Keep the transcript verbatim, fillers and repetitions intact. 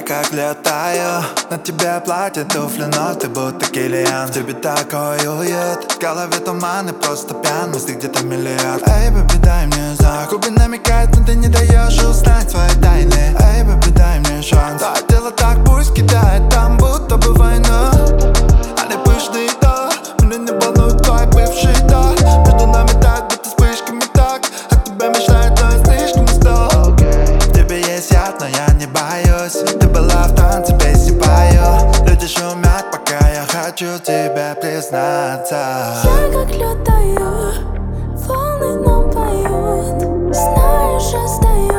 как летаю. На тебе платье, туфли, но ты будто Киллиан. В тебе такой уют, в голове туман и просто пьян. Мысли где-то миллиард. Эй, бэби, дай мне знак. Губы намекают, но ты не даешь узнать свои тайны. Эй, бэби, дай мне шанс. Да, дело так, пусть кидает там, будто бы война. Они пышные, да, меня не волнует твой бывший, да. Между нами так, будто вспышками так. От тебя мечтает, но я слишком устал. В тебе есть яд, но я не боюсь. Ты была в танце, песни пою. Люди шумят, пока я хочу тебе признаться. Я как летаю, волны нам поют. Знаешь, остаюсь.